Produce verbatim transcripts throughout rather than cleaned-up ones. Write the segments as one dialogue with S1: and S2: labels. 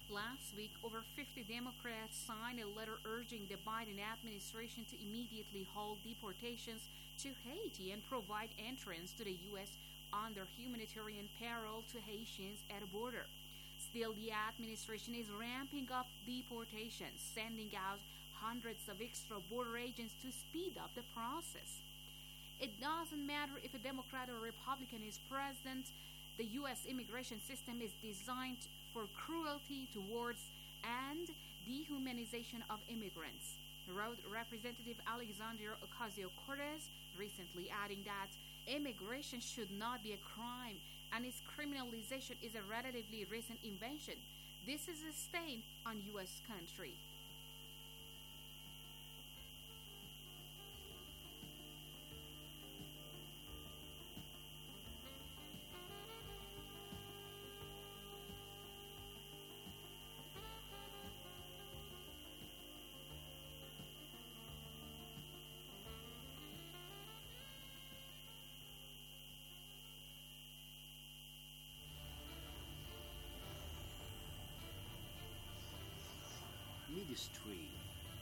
S1: Last week, over fifty Democrats signed a letter urging the Biden administration to immediately halt deportations to Haiti and provide entrance to the U S under humanitarian peril to Haitians at the border. Still, the administration is ramping up deportations, sending out hundreds of extra border agents to speed up the process. It doesn't matter if a Democrat or Republican is president, the U S immigration system is designed for cruelty towards and dehumanization of immigrants, wrote Representative Alexandria Ocasio-Cortez, recently adding that immigration should not be a crime and its criminalization is a relatively recent invention. This is a stain on U S country.
S2: Midstream.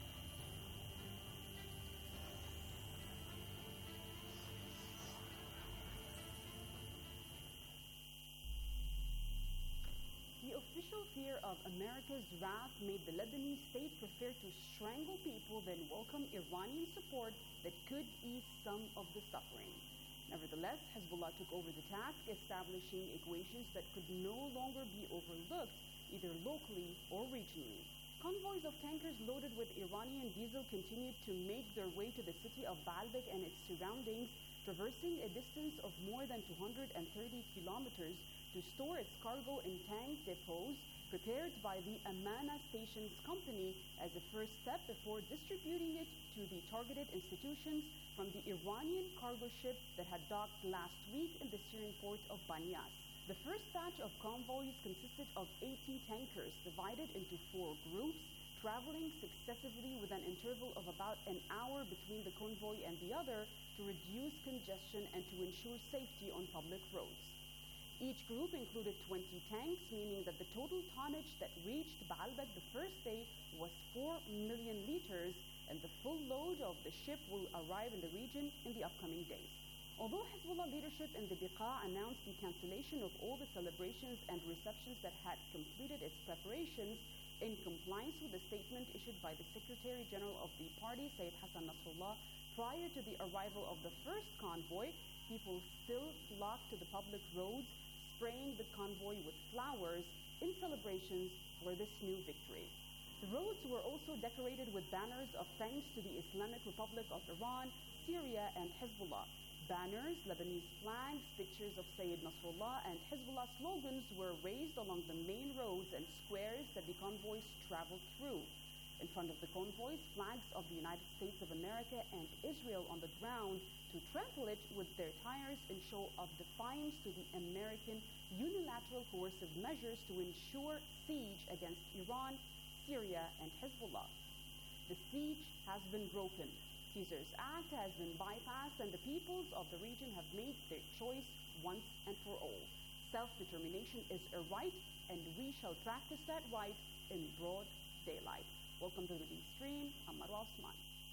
S3: The official fear of America's wrath made the Lebanese state prefer to strangle people than welcome Iranian support that could ease some of the suffering. Nevertheless, Hezbollah took over the task, establishing equations that could no longer be overlooked, either locally or regionally. Convoys of tankers loaded with Iranian diesel continued to make their way to the city of Baalbek and its surroundings, traversing a distance of more than two hundred thirty kilometers to store its cargo in tank depots prepared by the Amana Stations Company as a first step before distributing it to the targeted institutions from the Iranian cargo ship that had docked last week in the Syrian port of Banias. The first batch of convoys consisted of eighteen tankers divided into four groups, traveling successively with an interval of about an hour between the convoy and the other to reduce congestion and to ensure safety on public roads. Each group included twenty tanks, meaning that the total tonnage that reached Baalbek the first day was four million liters, and the full load of the ship will arrive in the region in the upcoming days. Although Hezbollah leadership in the Beqa announced the cancellation of all the celebrations and receptions that had completed its preparations, in compliance with the statement issued by the Secretary General of the party, Sayyid Hassan Nasrallah, prior to the arrival of the first convoy, people still flocked to the public roads, spraying the convoy with flowers in celebrations for this new victory. The roads were also decorated with banners of thanks to the Islamic Republic of Iran, Syria, and Hezbollah. Banners, Lebanese flags, pictures of Sayyid Nasrallah, and Hezbollah slogans were raised along the main roads and squares that the convoys traveled through. In front of the convoys, flags of the United States of America and Israel on the ground to trample it with their tires in show of defiance to the American unilateral coercive measures to ensure siege against Iran, Syria, and Hezbollah. The siege has been broken. Caesar's Act has been bypassed, and the peoples of the region have made their choice once and for all. Self-determination is a right, and we shall practice that right in broad daylight. Welcome to the Midstream. I'm Marwa Osman.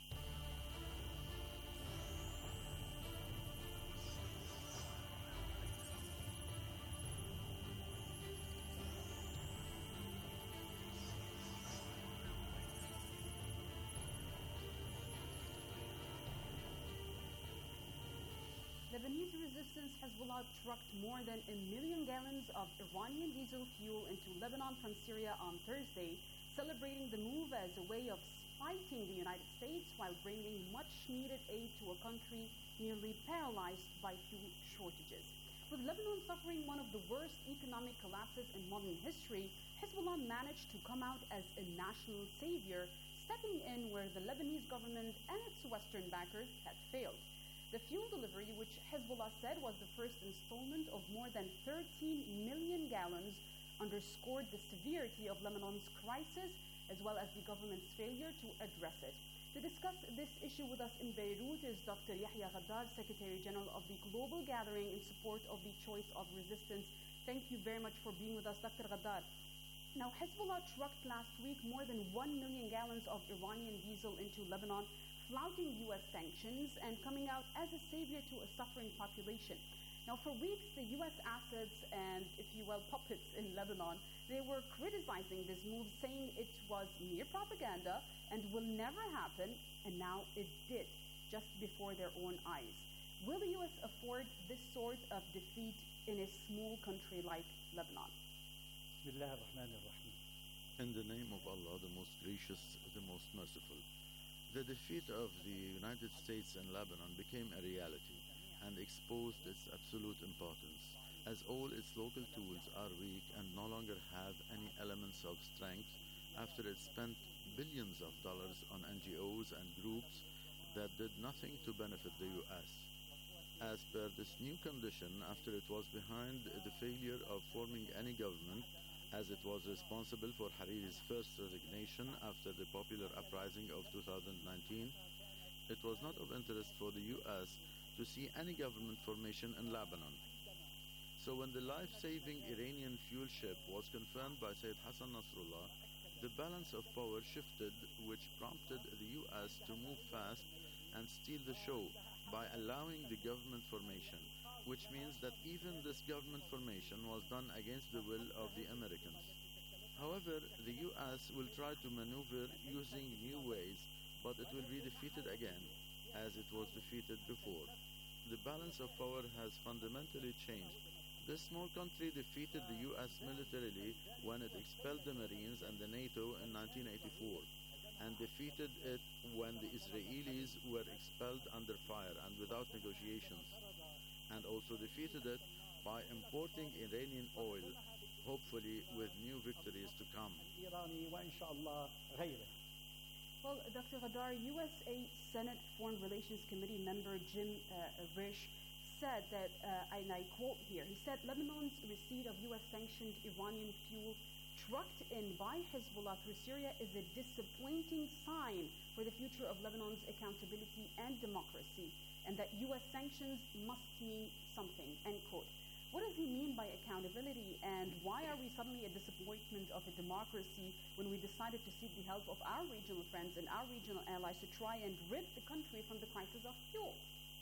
S3: Lebanese resistance Hezbollah trucked more than a million gallons of Iranian diesel fuel into Lebanon from Syria on Thursday, celebrating the move as a way of spiting the United States while bringing much-needed aid to a country nearly paralyzed by fuel shortages. With Lebanon suffering one of the worst economic collapses in modern history, Hezbollah managed to come out as a national savior, stepping in where the Lebanese government and its Western backers had failed. The fuel delivery, which Hezbollah said was the first installment of more than thirteen million gallons, underscored the severity of Lebanon's crisis as well as the government's failure to address it. To discuss this issue with us in Beirut is Doctor Yahya Ghaddar, Secretary General of the Global Gathering in support of the Choice of Resistance. Thank you very much for being with us, Doctor Ghaddar. Now, Hezbollah trucked last week more than one million gallons of Iranian diesel into Lebanon, flouting U S sanctions and coming out as a savior to a suffering population. Now, for weeks, the U S assets and, if you will, puppets in Lebanon, they were criticizing this move, saying it was mere propaganda and will never happen, and now it did, just before their own eyes. Will the U S afford this sort of defeat in a small country like Lebanon?
S2: In the name of Allah, the most gracious, the most merciful. The defeat of the United States in Lebanon became a reality and exposed its absolute importance, as all its local tools are weak and no longer have any elements of strength after it spent billions of dollars on N G Os and groups that did nothing to benefit the U S. As per this new condition, after it was behind the failure of forming any government, as it was responsible for Hariri's first resignation after the popular uprising of two thousand nineteen, it was not of interest for the U S to see any government formation in Lebanon. So when the life-saving Iranian fuel ship was confirmed by Sayyid Hassan Nasrallah, the balance of power shifted, which prompted the U S to move fast and steal the show by allowing the government formation, which means that even this government formation was done against the will of the Americans. However, the U S will try to maneuver using new ways, but it will be defeated again, as it was defeated before. The balance of power has fundamentally changed. This small country defeated the U S militarily when it expelled the Marines and the NATO in nineteen eighty-four, and defeated it when the Israelis were expelled under fire and without negotiations, and also defeated it by importing Iranian oil, hopefully with new victories to come.
S3: Well, Doctor Ghadar, U S A Senate Foreign Relations Committee member Jim uh, Risch said that, uh, and I quote here, he said, Lebanon's receipt of U S-sanctioned Iranian fuel trucked in by Hezbollah through Syria is a disappointing sign for the future of Lebanon's accountability and democracy, and that U S sanctions must mean something, end quote. What does he mean by accountability, and why are we suddenly a disappointment of a democracy when we decided to seek the help of our regional friends and our regional allies to try and rid the country from the crisis of fuel?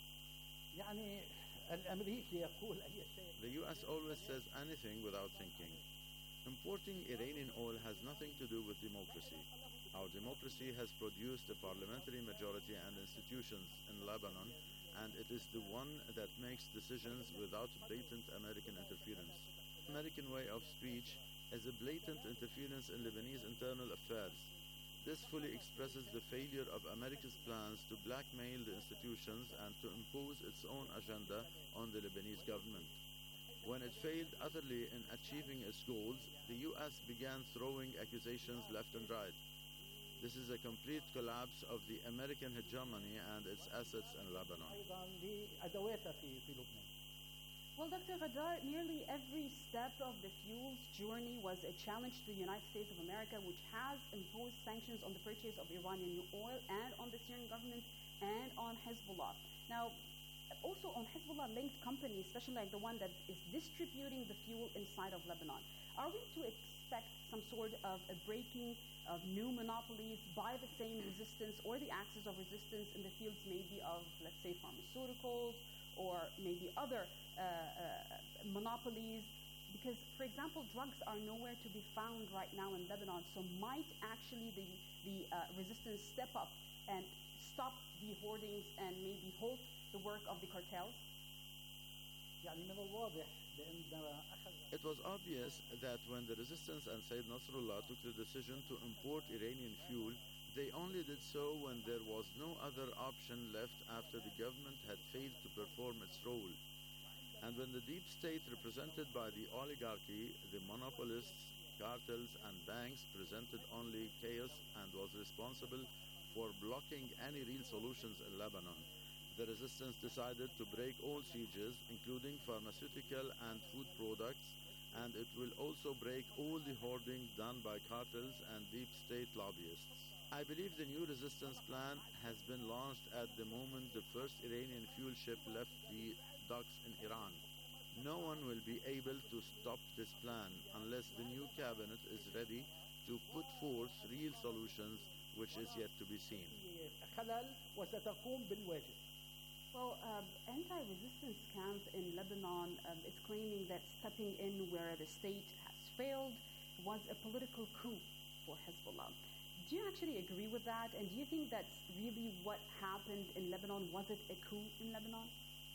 S2: The U S always says anything without thinking. Importing Iranian oil has nothing to do with democracy. Our democracy has produced a parliamentary majority and institutions in Lebanon, and it is the one that makes decisions without blatant American interference. American way of speech is a blatant interference in Lebanese internal affairs. This fully expresses the failure of America's plans to blackmail the institutions and to impose its own agenda on the Lebanese government. When it failed utterly in achieving its goals, the U S began throwing accusations left and right. This is a complete collapse of the American hegemony and its assets in Lebanon.
S3: Well, Doctor Ghadar, nearly every step of the fuel's journey was a challenge to the United States of America, which has imposed sanctions on the purchase of Iranian oil and on the Syrian government and on Hezbollah. Now, also on Hezbollah-linked companies, especially like the one that is distributing the fuel inside of Lebanon. Are we to expect some sort of a breaking of new monopolies by the same resistance or the axis of resistance in the fields maybe of, let's say, pharmaceuticals or maybe other uh, uh, monopolies? Because, for example, drugs are nowhere to be found right now in Lebanon, so might actually the, the uh, resistance step up and stop the hoardings and maybe halt the work of the cartels?
S2: It was obvious that when the resistance and Sayyid Nasrallah took the decision to import Iranian fuel, they only did so when there was no other option left after the government had failed to perform its role. And when the deep state represented by the oligarchy, the monopolists, cartels and banks presented only chaos and was responsible for blocking any real solutions in Lebanon, the resistance decided to break all sieges, including pharmaceutical and food products, and it will also break all the hoarding done by cartels and deep state lobbyists. I believe the new resistance plan has been launched at the moment the first Iranian fuel ship left the docks in Iran. No one will be able to stop this plan unless the new cabinet is ready to put forth real solutions, which is yet to be seen.
S4: خلل وستقوم بالواجب.
S3: Well, uh, anti-resistance camp in Lebanon um, is claiming that stepping in where the state has failed was a political coup for Hezbollah. Do you actually agree with that? And do you think that's really what happened in Lebanon? Was it a coup in Lebanon?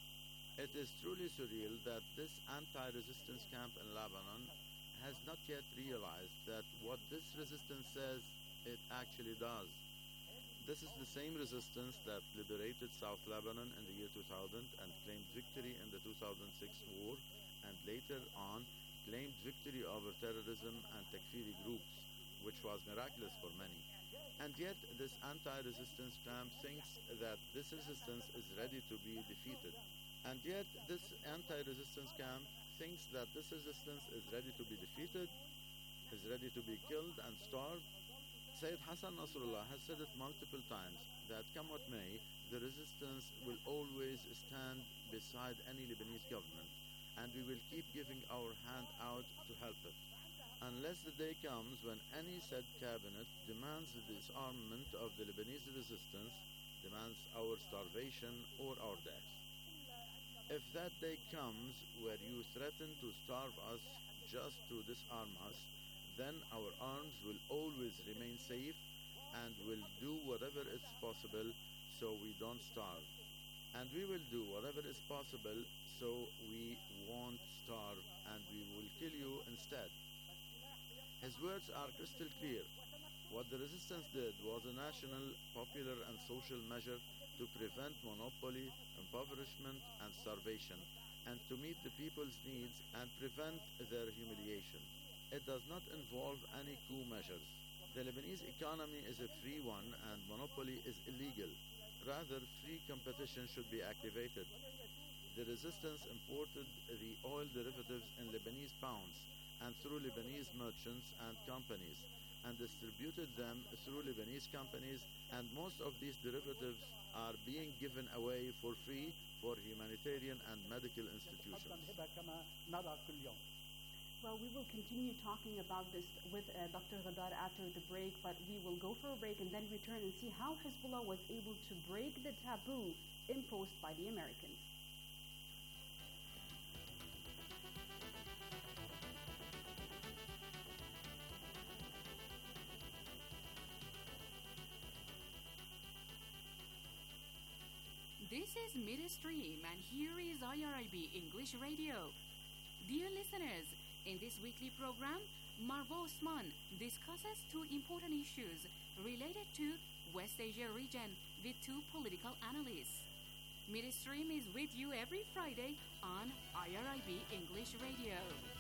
S2: It is truly surreal that this anti-resistance camp in Lebanon has not yet realized that what this resistance says it actually does. This is the same resistance that liberated South Lebanon in the year two thousand and claimed victory in the two thousand six war, and later on claimed victory over terrorism and Takfiri groups, which was miraculous for many. And yet this anti-resistance camp thinks that this resistance is ready to be defeated. And yet this anti-resistance camp thinks that this resistance is ready to be defeated, is ready to be killed and starved. Sayyid Hassan Nasrallah has said it multiple times that come what may, the resistance will always stand beside any Lebanese government, and we will keep giving our hand out to help it. Unless the day comes when any said cabinet demands the disarmament of the Lebanese resistance, demands our starvation or our death. If that day comes where you threaten to starve us just to disarm us, then our arms will always remain safe and will do whatever is possible so we don't starve. And we will do whatever is possible so we won't starve, and we will kill you instead. His words are crystal clear. What the resistance did was a national, popular and social measure to prevent monopoly, impoverishment and starvation, and to meet the people's needs and prevent their humiliation. It does not involve any coup measures. The Lebanese economy is a free one and monopoly is illegal. Rather, free competition should be activated. The resistance imported the oil derivatives in Lebanese pounds and through Lebanese merchants and companies, and distributed them through Lebanese companies, and most of these derivatives are being given away for free for humanitarian and medical institutions.
S3: Well, we will continue talking about this with uh, Doctor Ghadar after the break, but we will go for a break and then return and see how Hezbollah was able to break the taboo imposed by the Americans.
S1: This is Midstream, and here is I R I B English Radio. Dear listeners, in this weekly program, Marwa Osman discusses two important issues related to West Asia region with two political analysts. Midstream is with you every Friday on I R I B English Radio.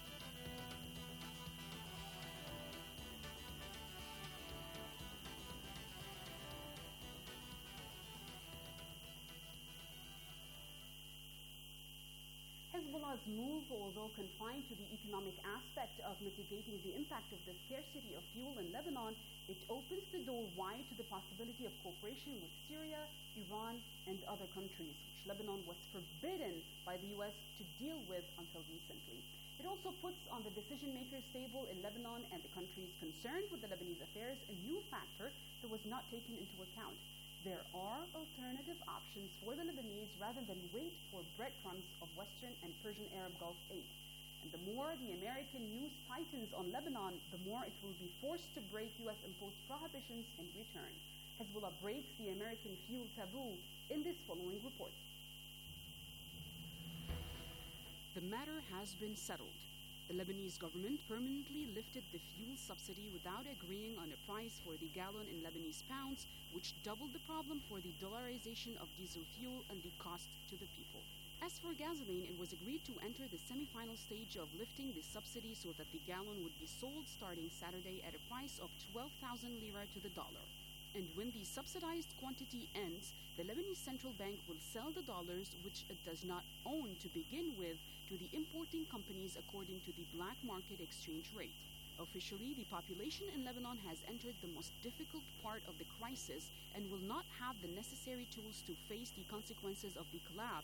S3: Hezbollah's move, although confined to the economic aspect of mitigating the impact of the scarcity of fuel in Lebanon, it opens the door wide to the possibility of cooperation with Syria, Iran, and other countries, which Lebanon was forbidden by the U S to deal with until recently. It also puts on the decision-makers table in Lebanon and the countries concerned with the Lebanese affairs a new factor that was not taken into account. There are alternative options for the Lebanese rather than wait for breadcrumbs of Western and Persian Arab Gulf aid. And the more the American use tightens on Lebanon, the more it will be forced to break U S-imposed prohibitions in return. Hezbollah breaks the American fuel taboo in this following report.
S5: The matter has been settled. The Lebanese government permanently lifted the fuel subsidy without agreeing on a price for the gallon in Lebanese pounds, which doubled the problem for the dollarization of diesel fuel and the cost to the people. As for gasoline, it was agreed to enter the semi-final stage of lifting the subsidy so that the gallon would be sold starting Saturday at a price of twelve thousand lira to the dollar. And when the subsidized quantity ends, the Lebanese central bank will sell the dollars, which it does not own to begin with, to the importing companies according to the black market exchange rate. Officially, the population in Lebanon has entered the most difficult part of the crisis and will not have the necessary tools to face the consequences of the collapse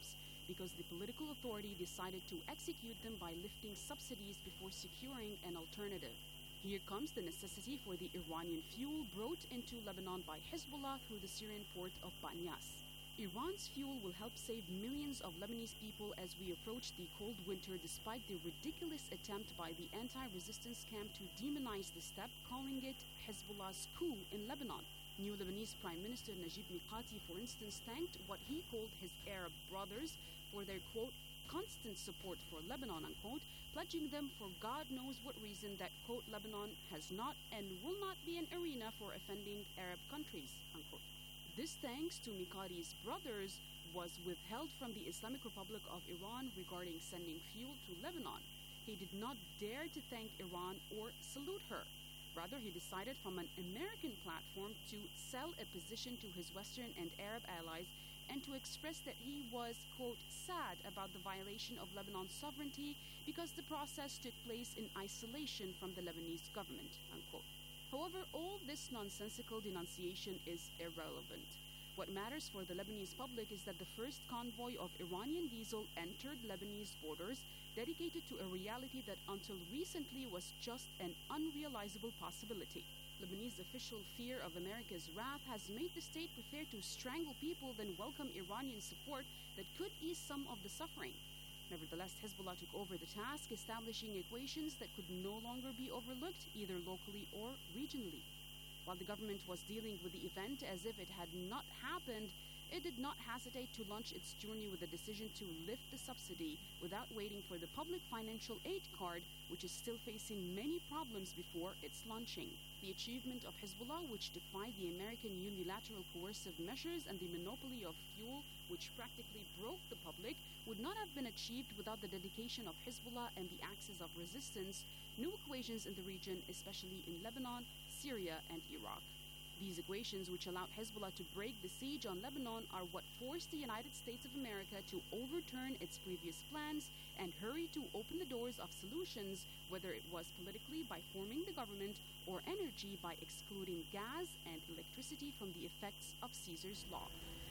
S5: because the political authority decided to execute them by lifting subsidies before securing an alternative. Here comes the necessity for the Iranian fuel brought into Lebanon by Hezbollah through the Syrian port of Banyas. Iran's fuel will help save millions of Lebanese people as we approach the cold winter, despite the ridiculous attempt by the anti-resistance camp to demonize the step, calling it Hezbollah's coup in Lebanon. New Lebanese Prime Minister Najib Mikati, for instance, thanked what he called his Arab brothers for their, quote, constant support for Lebanon, unquote, pledging them for God knows what reason that, quote, Lebanon has not and will not be an arena for offending Arab countries, unquote. This, thanks to Mikati's brothers, was withheld from the Islamic Republic of Iran regarding sending fuel to Lebanon. He did not dare to thank Iran or salute her. Rather, he decided from an American platform to sell a position to his Western and Arab allies and to express that he was, quote, sad about the violation of Lebanon's sovereignty because the process took place in isolation from the Lebanese government, unquote. However, all this nonsensical denunciation is irrelevant. What matters for the Lebanese public is that the first convoy of Iranian diesel entered Lebanese borders, dedicated to a reality that until recently was just an unrealizable possibility. Lebanese official fear of America's wrath has made the state prefer to strangle people than welcome Iranian support that could ease some of the suffering. Nevertheless, Hezbollah took over the task, establishing equations that could no longer be overlooked, either locally or regionally. While the government was dealing with the event as if it had not happened, it did not hesitate to launch its journey with a decision to lift the subsidy without waiting for the public financial aid card, which is still facing many problems before its launching. The achievement of Hezbollah, which defied the American unilateral coercive measures and the monopoly of fuel, which practically broke the public, would not have been achieved without the dedication of Hezbollah and the axis of resistance, new equations in the region, especially in Lebanon, Syria, and Iraq. These equations, which allowed Hezbollah to break the siege on Lebanon, are what forced the United States of America to overturn its previous plans and hurry to open the doors of solutions, whether it was politically by forming the government or energy by excluding gas and electricity from the effects of Caesar's law.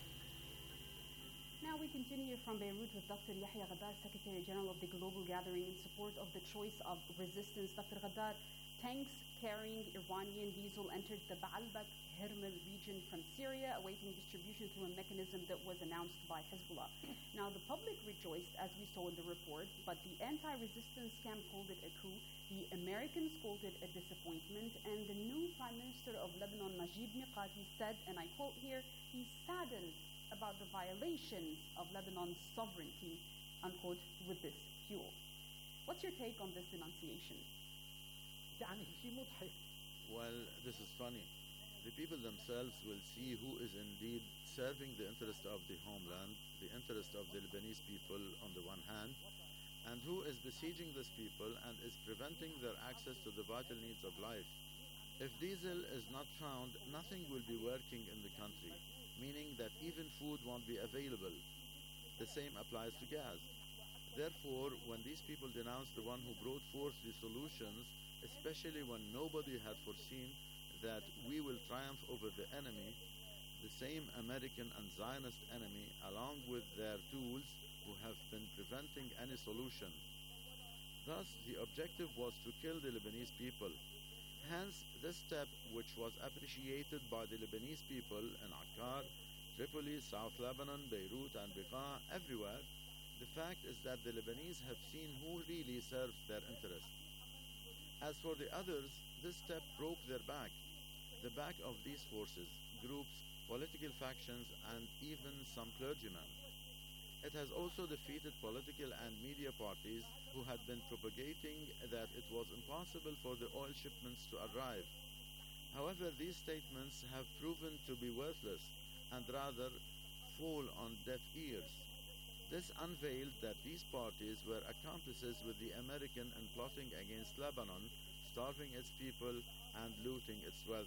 S3: Now we continue from Beirut with Doctor Yahya Ghadar, Secretary General of the Global Gathering in support of the choice of resistance. Doctor Ghadar, tanks carrying Iranian diesel entered the Baalbek Hermel region from Syria, awaiting distribution through a mechanism that was announced by Hezbollah. Now, the public rejoiced, as we saw in the report, but the anti-resistance camp called it a coup. The Americans called it a disappointment, and the new Prime Minister of Lebanon, Najib Mikati, said, and I quote here, he's saddened about the violations of Lebanon's sovereignty, unquote, with this fuel. What's your take on this denunciation?
S2: Well, this is funny. The people themselves will see who is indeed serving the interest of the homeland, the interest of the Lebanese people on the one hand, and who is besieging these people and is preventing their access to the vital needs of life. If diesel is not found, nothing will be working in the country, meaning that even food won't be available. The same applies to gas. Therefore, when these people denounce the one who brought forth the solutions, especially when nobody had foreseen that we will triumph over the enemy, the same American and Zionist enemy, along with their tools, who have been preventing any solution. Thus, the objective was to kill the Lebanese people. Hence, this step, which was appreciated by the Lebanese people in Akkar, Tripoli, South Lebanon, Beirut, and Bekaa, everywhere, the fact is that the Lebanese have seen who really serves their interest. As for the others, this step broke their back, the back of these forces, groups, political factions, and even some clergymen. It has also defeated political and media parties who had been propagating that it was impossible for the oil shipments to arrive. However, these statements have proven to be worthless and rather fall on deaf ears. This unveiled that these parties were accomplices with the American in plotting against Lebanon, starving its people and looting its wealth.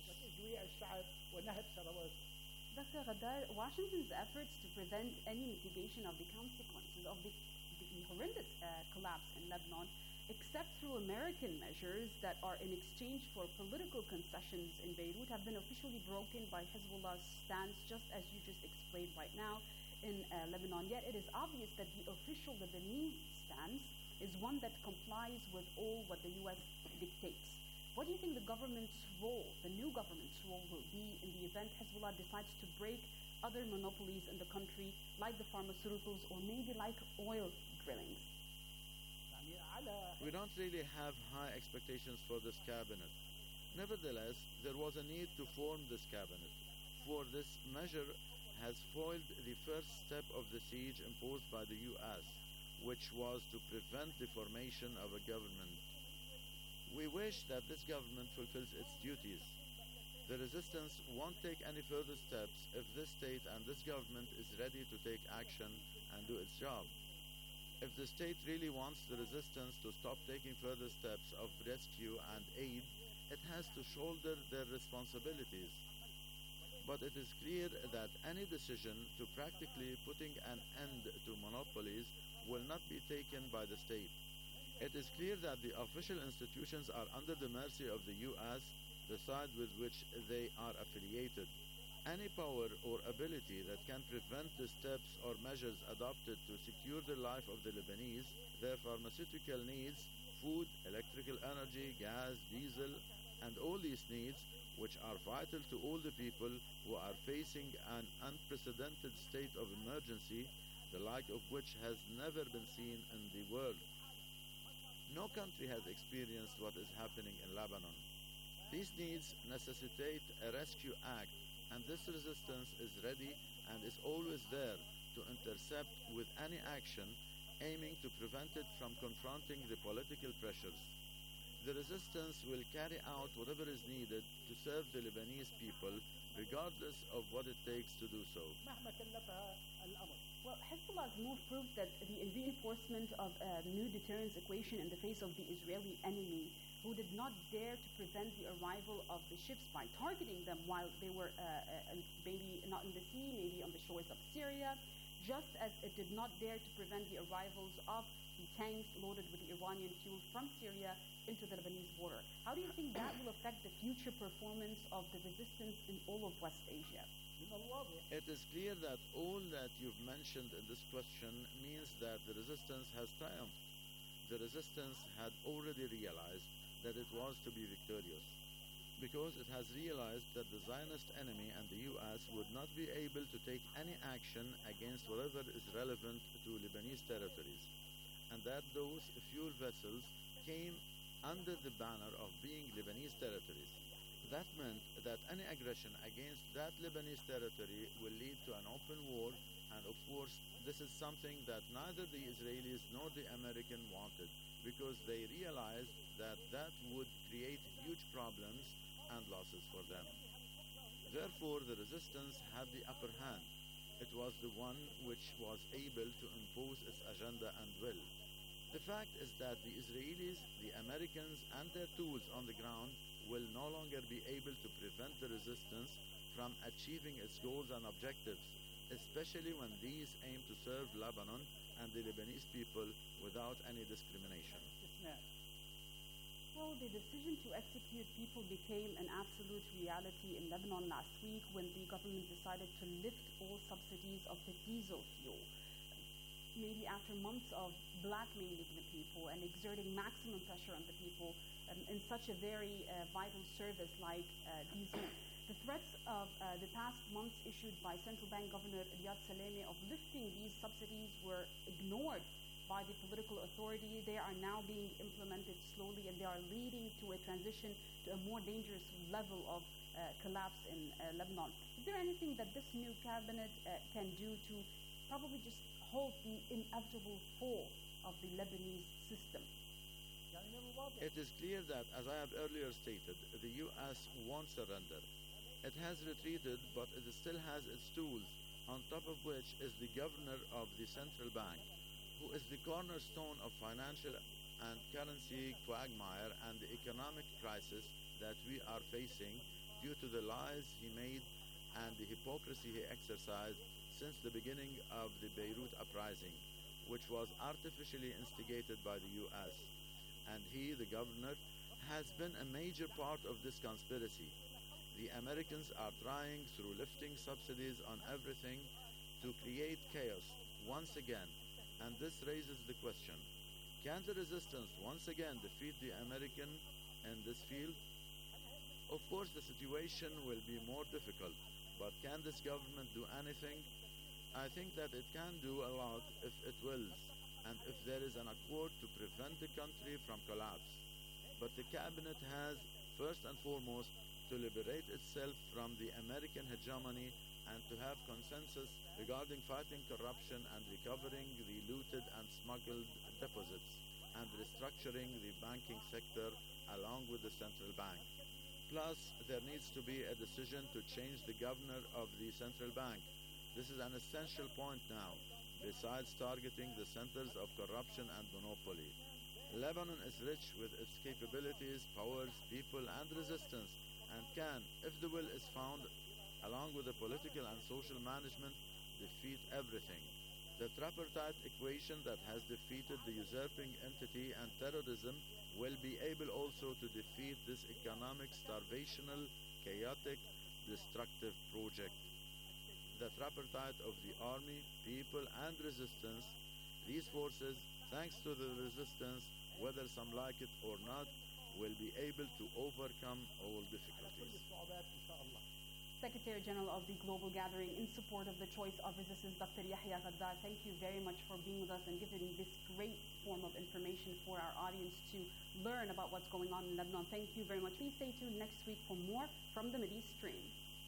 S3: Doctor Ghadar, Washington's efforts to prevent any mitigation of the consequences of the, the horrendous uh, collapse in Lebanon, except through American measures that are in exchange for political concessions in Beirut, have been officially broken by Hezbollah's stance, just as you just explained right now. in uh, Lebanon, yet it is obvious that the official Lebanese stance is one that complies with all what the U S dictates. What do you think the government's role, the new government's role, will be in the event Hezbollah decides to break other monopolies in the country, like the pharmaceuticals or maybe like oil drillings?
S4: يعني على
S2: We don't really have high expectations for this cabinet. Nevertheless, there was a need to form this cabinet, for this measure has foiled the first step of the siege imposed by the U S, which was to prevent the formation of a government. We wish that this government fulfills its duties. The resistance won't take any further steps if this state and this government is ready to take action and do its job. If the state really wants the resistance to stop taking further steps of rescue and aid, it has to shoulder their responsibilities. But it is clear that any decision to practically putting an end to monopolies will not be taken by the state. It is clear that the official institutions are under the mercy of the U S, the side with which they are affiliated. Any power or ability that can prevent the steps or measures adopted to secure the life of the Lebanese, their pharmaceutical needs, food, electrical energy, gas, diesel, and all these needs, which are vital to all the people who are facing an unprecedented state of emergency, the like of which has never been seen in the world. No country has experienced what is happening in Lebanon. These needs necessitate a rescue act, and this resistance is ready and is always there to intercept with any action aiming to prevent it from confronting the political pressures. The resistance will carry out whatever is needed to serve the Lebanese people, regardless of what it takes to do so.
S4: مهما كلفها الأمر.
S3: Well, Hezbollah's move proved that the reinforcement of a new deterrence equation in the face of the Israeli enemy, who did not dare to prevent the arrival of the ships by targeting them while they were uh, uh, maybe not in the sea, maybe on the shores of Syria, just as it did not dare to prevent the arrivals of the tanks loaded with the Iranian fuel from Syria into the Lebanese border. How do you think that will affect the future performance of the resistance in all of West Asia?
S4: من الواضح
S2: It is clear that all that you've mentioned in this question means that the resistance has triumphed. The resistance had already realized that it was to be victorious, because it has realized that the Zionist enemy and the U S would not be able to take any action against whatever is relevant to Lebanese territories, and that those fuel vessels came under the banner of being Lebanese territories. That meant that any aggression against that Lebanese territory will lead to an open war, and of course, this is something that neither the Israelis nor the American wanted, because they realized that that would create huge problems and losses for them. Therefore, the resistance had the upper hand. It was the one which was able to impose its agenda and will. The fact is that the Israelis, the Americans, and their tools on the ground will no longer be able to prevent the resistance from achieving its goals and objectives, especially when these aim to serve Lebanon and the Lebanese people without any discrimination.
S4: استثناء.
S3: Well, the decision to execute people became an absolute reality in Lebanon last week when the government decided to lift all subsidies of the diesel fuel. Maybe after months of blackmailing the people and exerting maximum pressure on the people um, in such a very uh, vital service like uh, diesel. The threats of uh, the past months issued by Central Bank Governor Riyad Salameh of lifting these subsidies were ignored by the political authority. They are now being implemented slowly, and they are leading to a transition to a more dangerous level of uh, collapse in uh, Lebanon. Is there anything that this new cabinet uh, can do to probably just halt the inevitable fall of the Lebanese system?
S4: يعني من الواضح
S2: It is clear that, as I have earlier stated, the U S won't surrender. It has retreated, but it still has its tools, on top of which is the governor of the central bank, who is the cornerstone of financial and currency quagmire and the economic crisis that we are facing due to the lies he made and the hypocrisy he exercised since the beginning of the Beirut uprising, which was artificially instigated by the U S. And he, the governor, has been a major part of this conspiracy. The Americans are trying, through lifting subsidies on everything, to create chaos once again, and this raises the question, can the resistance once again defeat the American in this field? Of course, the situation will be more difficult, but can this government do anything? I think that it can do a lot if it wills, and if there is an accord to prevent the country from collapse. But the cabinet has, first and foremost, to liberate itself from the American hegemony and to have consensus regarding fighting corruption and recovering the looted and smuggled deposits and restructuring the banking sector along with the central bank. Plus, there needs to be a decision to change the governor of the central bank. This is an essential point now, besides targeting the centers of corruption and monopoly. Lebanon is rich with its capabilities, powers, people, and resistance, and can, if the will is found, along with the political and social management, defeat everything. The tripartite equation that has defeated the usurping entity and terrorism will be able also to defeat this economic, starvational, chaotic, destructive project. The tripartite of the army, people, and resistance, these forces, thanks to the resistance, whether some like it or not, will be able to overcome all
S4: كل
S2: difficulties.
S4: الصعوبات إن شاء الله.
S3: Secretary General of the Global Gathering in support of the choice of resistance, Doctor Yahya Gaddar, thank you very much for being with us and giving this great form of information for our audience to learn about what's going on in Lebanon. Thank you very much. Please stay tuned next week for more from the Mideast Stream.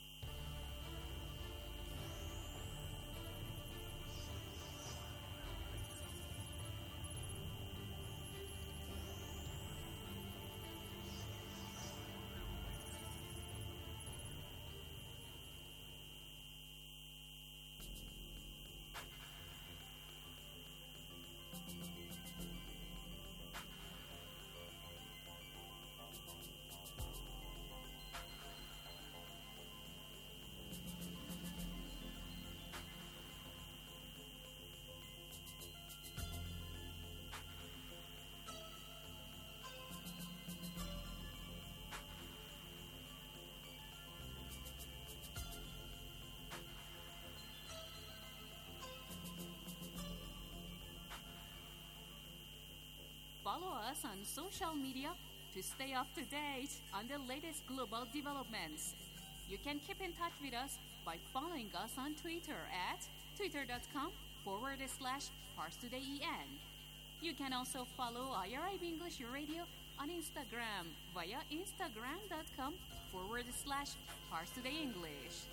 S1: Follow us on social media to stay up to date on the latest global developments. You can keep in touch with us by following us on Twitter at twitter.com forward slash ParsTodayEN. You can also follow I R I B English Radio on Instagram via instagram.com forward slash ParsTodayEnglish.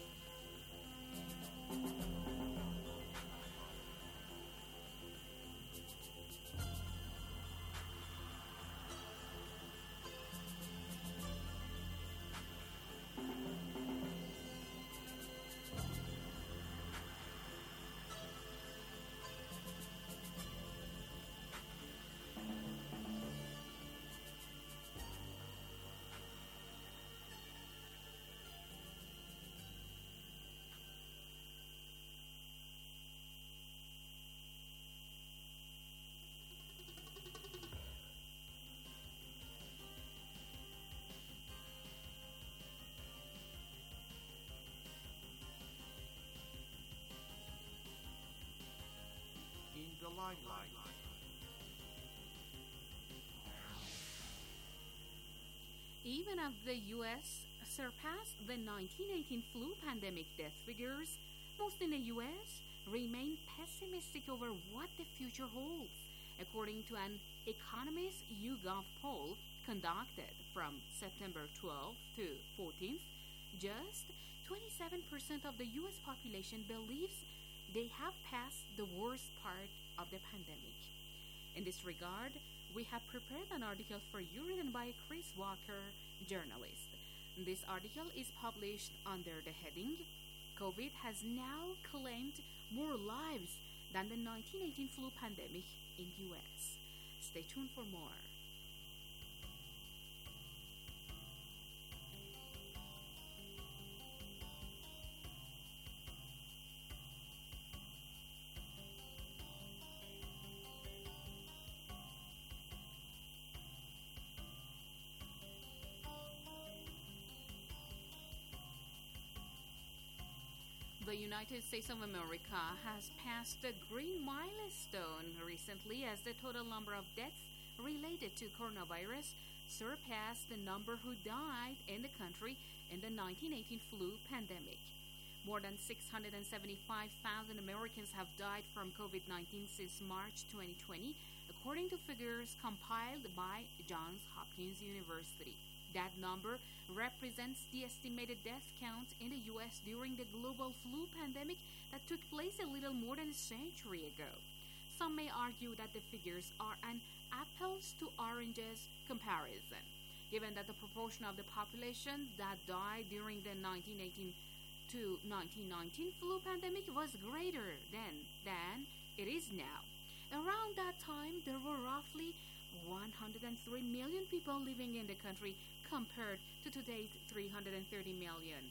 S6: In the limelight.
S1: Even as the U S surpassed the nineteen eighteen flu pandemic death figures, most in the U S remain pessimistic over what the future holds, according to an Economist YouGov poll conducted from September twelfth to fourteenth. Just twenty-seven percent of the U S population believes they have passed the worst part of the pandemic. In this regard, we have prepared an article for you written by Chris Walker, journalist. This article is published under the heading, COVID has now claimed more lives than the nineteen eighteen flu pandemic in U S. Stay tuned for more. The United States of America has passed the green milestone recently as the total number of deaths related to coronavirus surpassed the number who died in the country in the nineteen eighteen flu pandemic. More than six hundred seventy-five thousand Americans have died from COVID nineteen since March twenty twenty, according to figures compiled by Johns Hopkins University. That number represents the estimated death count in the U S during the global flu pandemic that took place a little more than a century ago. Some may argue that the figures are an apples to oranges comparison, given that the proportion of the population that died during the nineteen eighteen to nineteen nineteen flu pandemic was greater then than it is now. Around that time, there were roughly one hundred three million people living in the country compared to today's three hundred thirty million.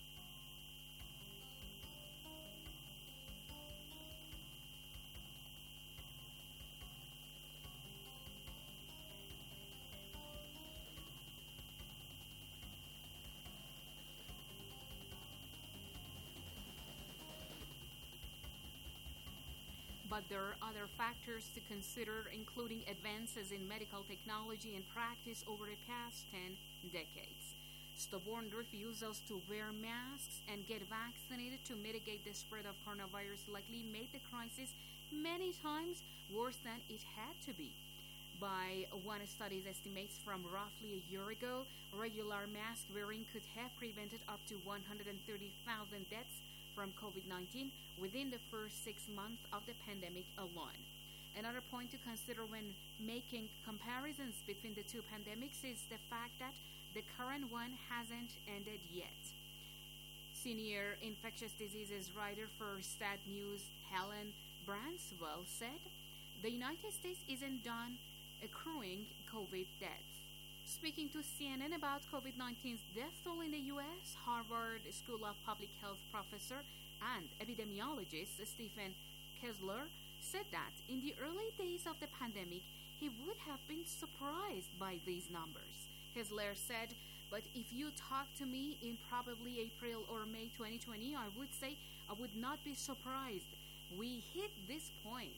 S1: But there are other factors to consider, including advances in medical technology and practice over the past ten decades. Stubborn refusals to wear masks and get vaccinated to mitigate the spread of coronavirus likely made the crisis many times worse than it had to be. By one study's estimates from roughly a year ago, regular mask wearing could have prevented up to one hundred thirty thousand deaths from COVID nineteen within the first six months of the pandemic alone. Another point to consider when making comparisons between the two pandemics is the fact that the current one hasn't ended yet. Senior infectious diseases writer for Stat News, Helen Branswell, said, "The United States isn't done accruing COVID deaths." Speaking to C N N about COVID nineteen's death toll in the U S, Harvard School of Public Health professor and epidemiologist Stephen Kessler said that in the early days of the pandemic, he would have been surprised by these numbers. Kessler said, "But if you talk to me in probably April or May twenty twenty, I would say I would not be surprised. We hit this point."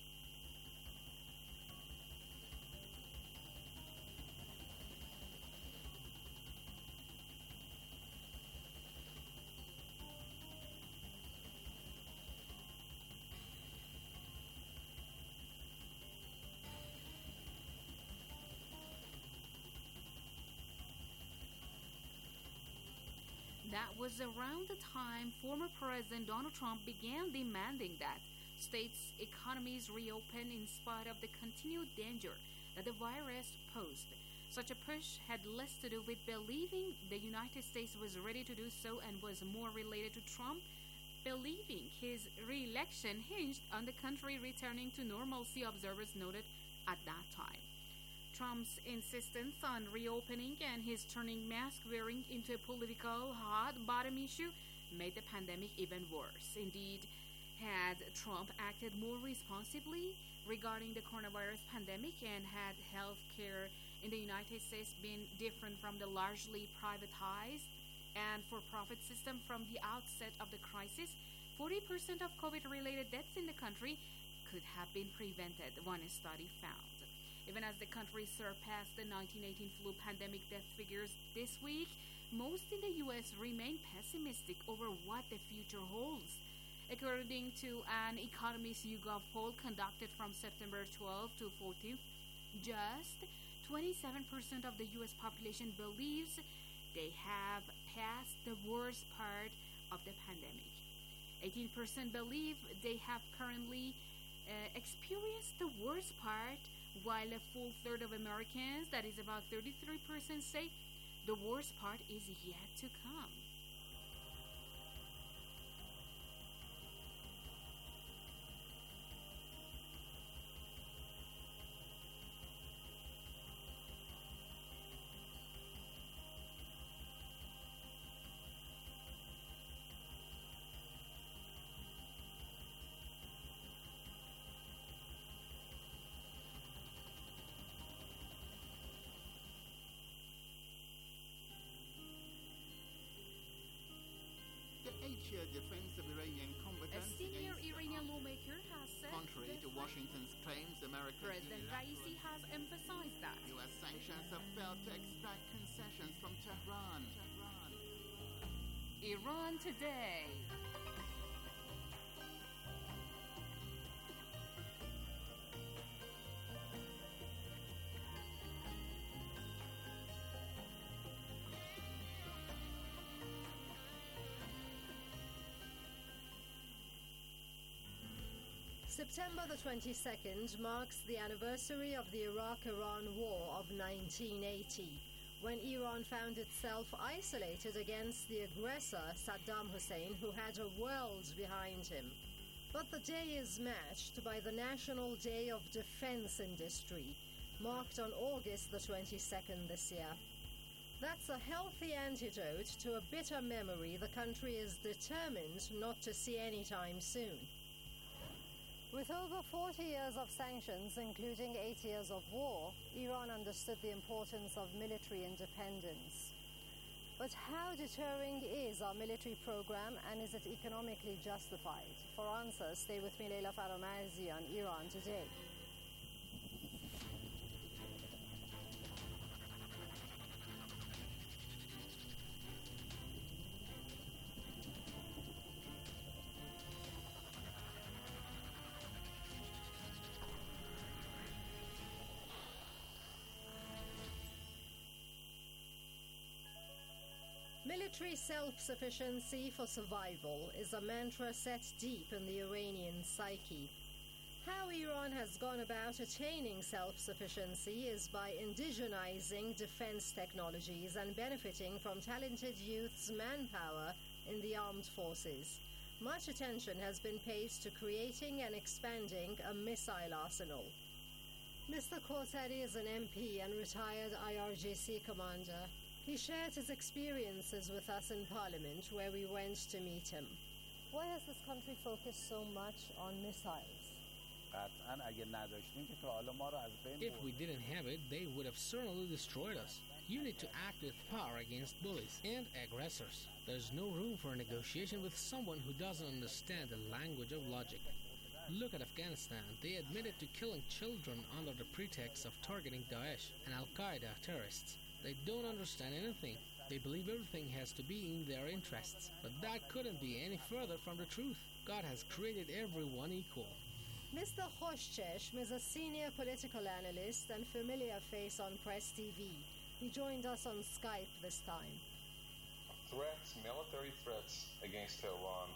S1: That was around the time former President Donald Trump began demanding that states' economies reopen in spite of the continued danger that the virus posed. Such a push had less to do with believing the United States was ready to do so and was more related to Trump believing his re-election hinged on the country returning to normalcy, observers noted at that time. Trump's insistence on reopening and his turning mask wearing into a political hot-button issue made the pandemic even worse. Indeed, had Trump acted more responsibly regarding the coronavirus pandemic and had health care in the United States been different from the largely privatized and for-profit system from the outset of the crisis, forty percent of COVID-related deaths in the country could have been prevented, one study found. Even as the country surpassed the nineteen eighteen flu pandemic death figures this week, most in the U S remain pessimistic over what the future holds. According to an Economist YouGov poll conducted from September twelfth to fourteenth, just twenty-seven percent of the U S population believes they have passed the worst part of the pandemic. eighteen percent believe they have currently uh, experienced the worst part, while a full third of Americans, that is about thirty-three percent, say the worst part is yet to come.
S7: Malaysia defends the Iranian
S1: A
S7: combatants
S1: senior
S7: against
S1: Iranian lawmaker has said
S7: Contrary
S1: the
S7: to Washington's claims, America's
S1: President Raisi has emphasized that.
S7: U S sanctions have failed to extract concessions from Tehran. Tehran.
S1: Iran today.
S8: September the twenty-second marks the anniversary of the Iraq-Iran War of nineteen eighty, when Iran found itself isolated against the aggressor Saddam Hussein, who had a world behind him. But the day is matched by the National Day of Defense Industry, marked on August the twenty-second this year. That's a healthy antidote to a bitter memory the country is determined not to see anytime soon. With over forty years of sanctions, including eight years of war, Iran understood the importance of military independence. But how deterring is our military program, and is it economically justified? For answers, stay with me, Leila Faramarzi, on Iran Today. Military self-sufficiency for survival is a mantra set deep in the Iranian psyche. How Iran has gone about attaining self-sufficiency is by indigenizing defense technologies and benefiting from talented youth's manpower in the armed forces. Much attention has been paid to creating and expanding a missile arsenal. Mister Khosari is an M P and retired I R G C commander. He shared his experiences with us in Parliament, where we went to meet him. Why has this country focused so much on missiles?
S9: If we didn't have it, they would have certainly destroyed us. You need to act with power against bullies and aggressors. There's no room for negotiation with someone who doesn't understand the language of logic. Look at Afghanistan. They admitted to killing children under the pretext of targeting Daesh and Al-Qaeda terrorists. They don't understand anything. They believe everything has to be in their interests. But that couldn't be any further from the truth. God has created everyone equal.
S8: Mister Khoshcheshm is a senior political analyst and familiar face on Press T V. He joined us on Skype this time.
S10: Threats, military threats against Tehran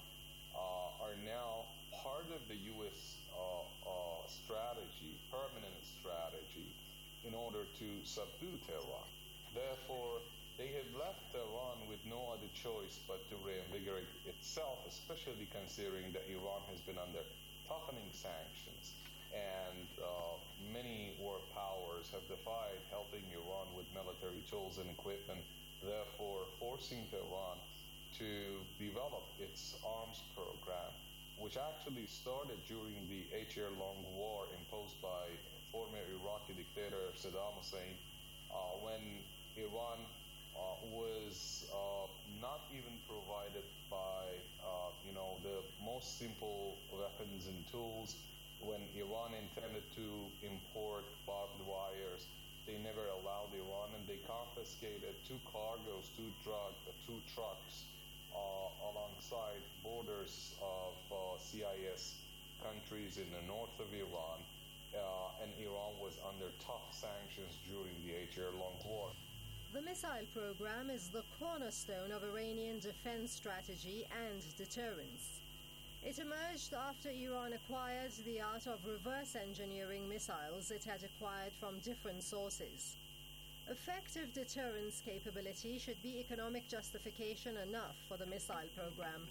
S10: uh, are now part of the U S uh, uh, strategy, permanent strategy, in order to subdue Tehran. Therefore, they have left Tehran with no other choice but to reinvigorate itself, especially considering that Iran has been under toughening sanctions, and uh, many world powers have defied helping Iran with military tools and equipment, therefore forcing Tehran to develop its arms program, which actually started during the eight-year-long war imposed by former Iraqi dictator Saddam Hussein, uh, when Iran uh, was uh, not even provided by, uh, you know, the most simple weapons and tools. When Iran intended to import barbed wires, they never allowed Iran, and they confiscated two cargoes, two drug, uh, two trucks uh, alongside borders of uh, C I S countries in the north of Iran, uh, and Iran was under tough sanctions during the eight-year-long war.
S8: The missile program is the cornerstone of Iranian defense strategy and deterrence. It emerged after Iran acquired the art of reverse engineering missiles it had acquired from different sources. Effective deterrence capability should be economic justification enough for the missile program.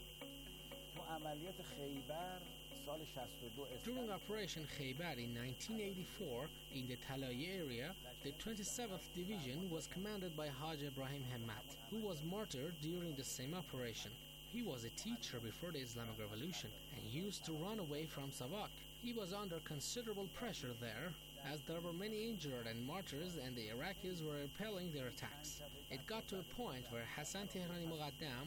S9: During Operation Khaybar in nineteen eighty-four, in the Talai area, the twenty-seventh Division was commanded by Haj Ibrahim Hemmat, who was martyred during the same operation. He was a teacher before the Islamic Revolution and used to run away from Savak. He was under considerable pressure there, as there were many injured and martyrs, and the Iraqis were repelling their attacks. It got to a point where Hassan Tehrani Muqaddam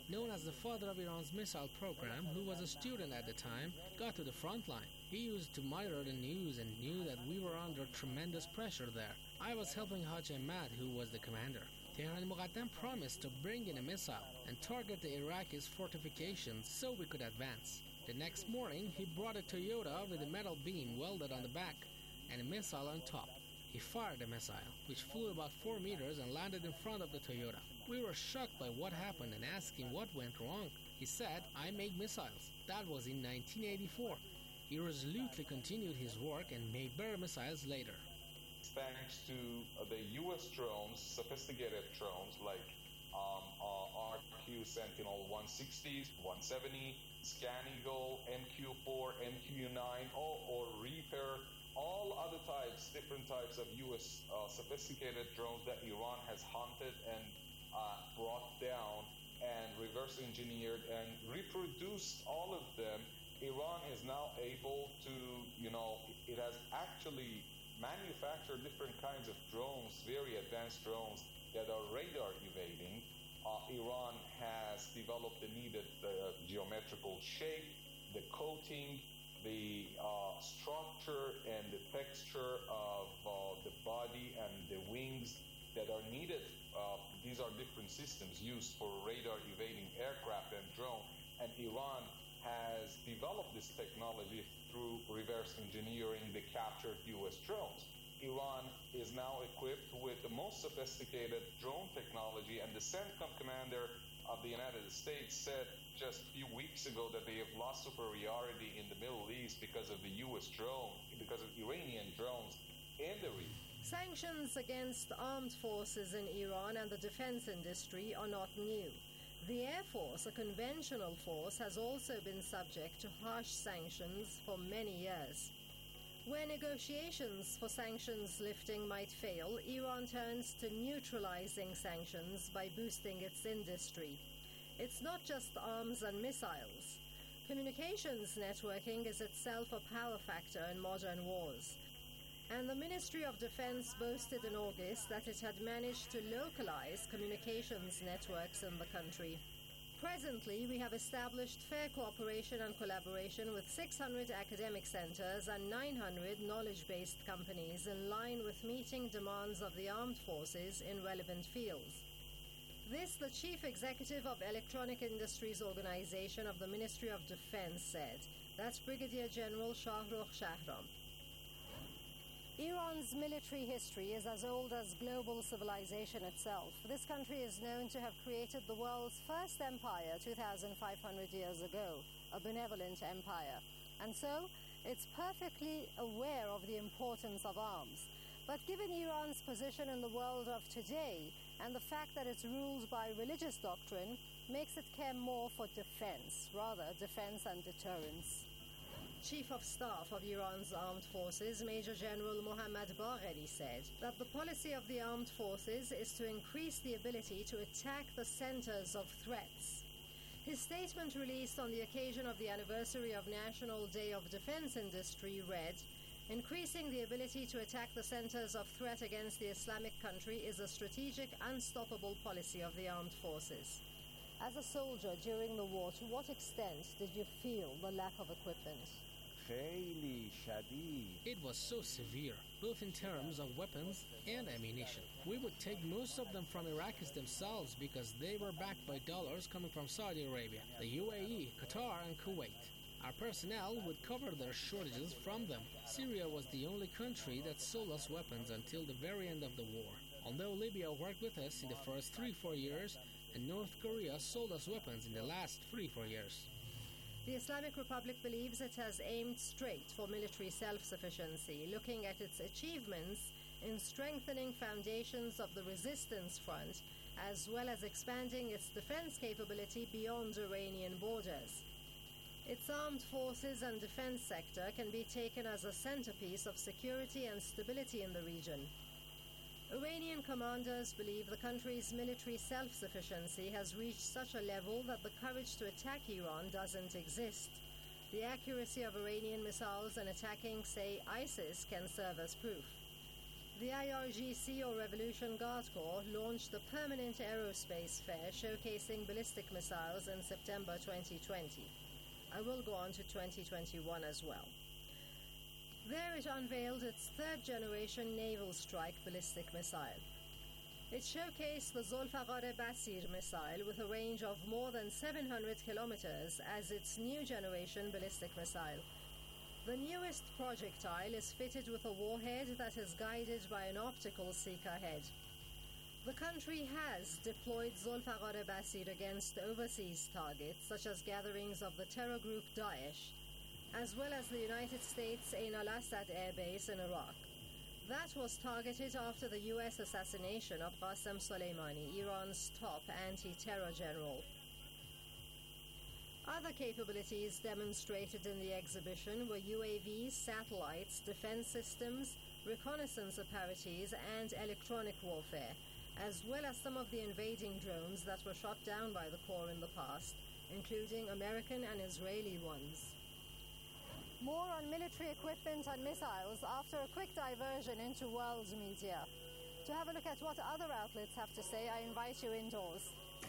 S9: known as the father of Iran's missile program, who was a student at the time, got to the front line. He used to monitor the news and knew that we were under tremendous pressure there. I was helping Haj Ahmad, who was the commander. Tehran Muqaddam promised to bring in a missile and target the Iraqis' fortifications so we could advance. The next morning, he brought a Toyota with a metal beam welded on the back and a missile on top. He fired the missile, which flew about four meters and landed in front of the Toyota. We were shocked by what happened and asked him what went wrong. He said, "I make missiles." That was in nineteen eighty-four. He resolutely continued his work and made better missiles later.
S10: Thanks to uh, the U S drones, sophisticated drones like um, uh, R Q Sentinel one sixty, one seventy, Scan Eagle, M Q four, M Q nine, or, or Reaper, all other types, different types of U S uh, sophisticated drones that Iran has hunted and uh, brought down and reverse engineered and reproduced all of them. Iran is now able to, you know, it has actually manufactured different kinds of drones, very advanced drones that are radar evading. Uh, Iran has developed the needed uh, geometrical shape, the coating, the uh, structure and the texture of uh, the body and the wings that are needed. Uh, these are different systems used for radar evading aircraft and drone, and Iran has developed this technology through reverse engineering the captured U S drones. Iran is now equipped with the most sophisticated drone technology, and the CENTCOM commander of the United States said just a few weeks ago that they have lost superiority in the Middle East because of the U S drone, because of Iranian drones in the region.
S8: Sanctions against armed forces in Iran and the defense industry are not new. The Air Force, a conventional force, has also been subject to harsh sanctions for many years. Where negotiations for sanctions lifting might fail, Iran turns to neutralizing sanctions by boosting its industry. It's not just arms and missiles. Communications networking is itself a power factor in modern wars. And the Ministry of Defense boasted in August that it had managed to localize communications networks in the country. Presently, we have established fair cooperation and collaboration with six hundred academic centers and nine hundred knowledge-based companies in line with meeting demands of the armed forces in relevant fields. This, the Chief Executive of Electronic Industries Organization of the Ministry of Defense said. That's Brigadier General Shahrukh Shahram. Iran's military history is as old as global civilization itself. This country is known to have created the world's first empire two thousand five hundred years ago, a benevolent empire. And so, it's perfectly aware of the importance of arms. But given Iran's position in the world of today, and the fact that it's ruled by religious doctrine, makes it care more for defense, rather defense and deterrence. Chief of Staff of Iran's armed forces, Major General Mohammad Bagheri, said that the policy of the armed forces is to increase the ability to attack the centers of threats. His statement released on the occasion of the anniversary of National Day of Defense Industry read, "Increasing the ability to attack the centers of threat against the Islamic country is a strategic, unstoppable policy of the armed forces." As a soldier during the war, to what extent did you feel the lack of equipment?
S9: It was so severe, both in terms of weapons and ammunition. We would take most of them from Iraqis themselves because they were backed by dollars coming from Saudi Arabia, the U A E, Qatar, and Kuwait. Our personnel would cover their shortages from them. Syria was the only country that sold us weapons until the very end of the war. Although Libya worked with us in the first three, four years, and North Korea sold us weapons in the last three, four years.
S8: The Islamic Republic believes it has aimed straight for military self-sufficiency, looking at its achievements in strengthening foundations of the resistance front, as well as expanding its defense capability beyond Iranian borders. Its armed forces and defense sector can be taken as a centerpiece of security and stability in the region. Iranian commanders believe the country's military self-sufficiency has reached such a level that the courage to attack Iran doesn't exist. The accuracy of Iranian missiles in attacking, say, ISIS can serve as proof. The I R G C, or Revolution Guard Corps, launched the Permanent Aerospace Fair showcasing ballistic missiles in September twenty twenty. I will go on to twenty twenty-one as well. There it unveiled its third-generation Naval Strike ballistic missile. It showcased the Zolfaqar Basir missile with a range of more than seven hundred kilometers as its new generation ballistic missile. The newest projectile is fitted with a warhead that is guided by an optical seeker head. The country has deployed Zolfaqar Basir against overseas targets such as gatherings of the terror group Daesh, as well as the United States Ain al-Assad Air Base in Iraq. That was targeted after the U S assassination of Qasem Soleimani, Iran's top anti-terror general. Other capabilities demonstrated in the exhibition were U A Vs, satellites, defense systems, reconnaissance apparatus, and electronic warfare, as well as some of the invading drones that were shot down by the Corps in the past, including American and Israeli ones. More on military equipment and missiles after a quick diversion into world media. To have a look at what other outlets have to say, I invite you indoors.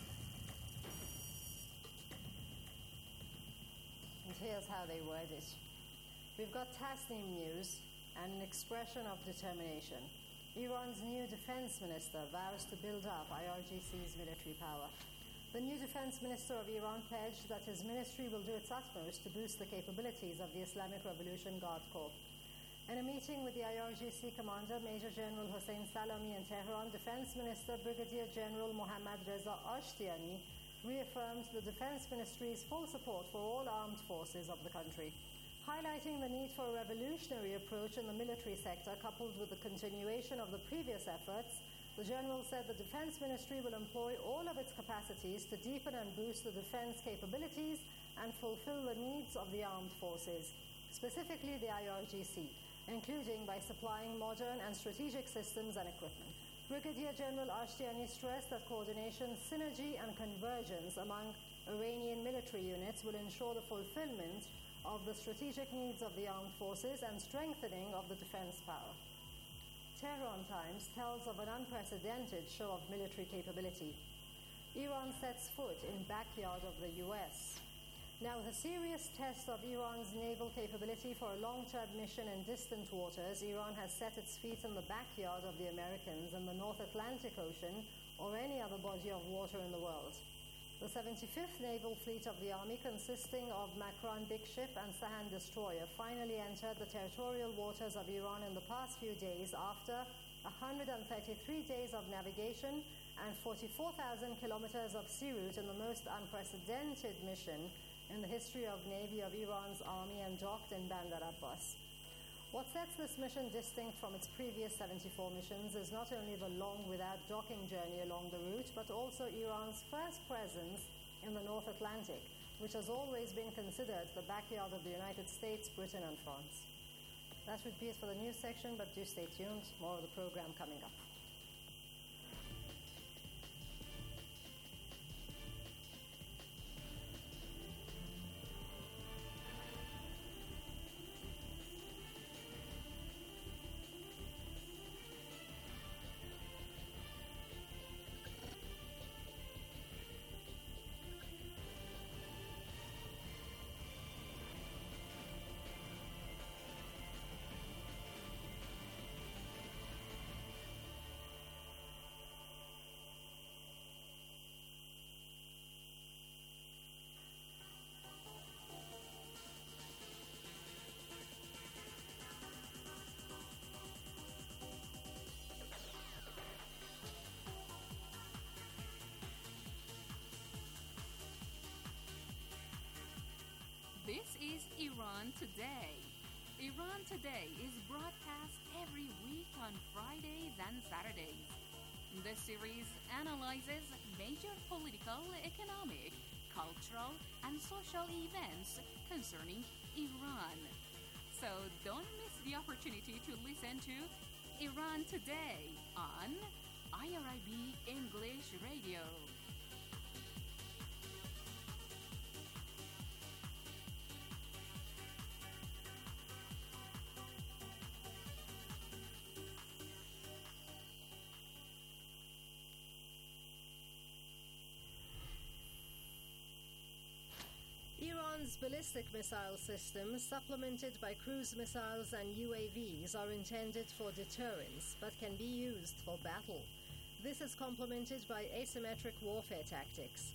S8: And here's how they word it. We've got Tasnim News and an expression of determination. Iran's new defense minister vows to build up I R G C's military power. The new defense minister of Iran pledged that his ministry will do its utmost to boost the capabilities of the Islamic Revolution Guard Corps. In a meeting with the I R G C commander, Major General Hossein Salami in Tehran, Defense Minister Brigadier General Mohammad Reza Ashtiani reaffirmed the Defense Ministry's full support for all armed forces of the country, highlighting the need for a revolutionary approach in the military sector coupled with the continuation of the previous efforts. The General said the Defense Ministry will employ all of its capacities to deepen and boost the defense capabilities and fulfill the needs of the armed forces, specifically the I R G C, including by supplying modern and strategic systems and equipment. Brigadier General Ashtiani stressed that coordination, synergy, and convergence among Iranian military units will ensure the fulfillment of the strategic needs of the armed forces and strengthening of the defense power. Tehran Times tells of an unprecedented show of military capability. Iran sets foot in backyard of the U S. Now, with a serious test of Iran's naval capability for a long-term mission in distant waters, Iran has set its feet in the backyard of the Americans in the North Atlantic Ocean or any other body of water in the world. The seventy-fifth Naval Fleet of the Army, consisting of Makran Big Ship and Sahan Destroyer, finally entered the territorial waters of Iran in the past few days after one hundred thirty-three days of navigation and forty-four thousand kilometers of sea route in the most unprecedented mission in the history of Navy of Iran's army, and docked in Bandar Abbas. What sets this mission distinct from its previous seventy-four missions is not only the long without docking journey along the route, but also Iran's first presence in the North Atlantic, which has always been considered the backyard of the United States, Britain, and France. That would be it for the news section, but do stay tuned. More of the program coming up.
S1: This is Iran Today. Iran Today is broadcast every week on Fridays and Saturdays. This series analyzes major political, economic, cultural, and social events concerning Iran. So don't miss the opportunity to listen to Iran Today on I R I B English Radio.
S8: Iran's ballistic missile systems, supplemented by cruise missiles and U A Vs, are intended for deterrence but can be used for battle. This is complemented by asymmetric warfare tactics.